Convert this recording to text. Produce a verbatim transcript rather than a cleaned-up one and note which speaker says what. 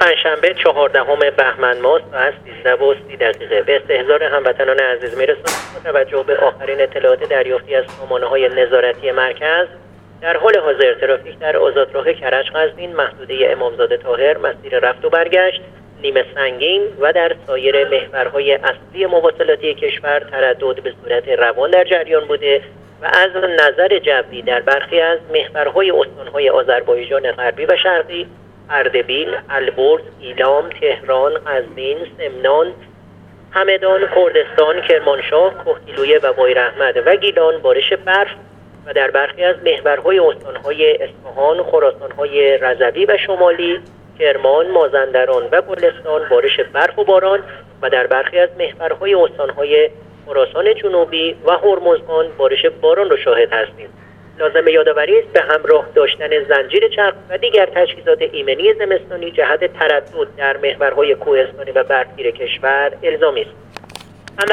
Speaker 1: پنجشنبه چهاردهم بهمن ماه ساعت سیزده و سی دقیقه به استحضار هموطنان عزیز میرسانیم با توجه به آخرین اطلاعات دریافتی از سامانه‌های نظارتی مرکز. در حال حاضر ترافیک در آزادراه کرج قزوین محدوده امامزاده طاهر مسیر رفت و برگشت نیمه سنگین و در سایر محورهای اصلی مواصلاتی کشور تردد به صورت روان در جریان بوده و از نظر جوی در برخی از محورهای استانهای آذربایجان غربی و شرقی، اردبیل، البرز، ایلام، تهران، قزوین، سمنان، همدان، کردستان، کرمانشاه، کهگیلویه و بویراحمد و گیلان بارش برف و در برخی از محورهای استانهای اصفهان، خراسانهای رضوی و شمالی، کرمان، مازندران و گلستان بارش برف و باران و در برخی از محورهای استانهای خراسان جنوبی و هرمزگان بارش باران را شاهد هستیم. لازم یادآوری است به همراه داشتن زنجیر چرخ و دیگر تجهیزات ایمنی زمستانی جهت تردد در محورهای کوهستانی و برفگیر کشور الزامی است.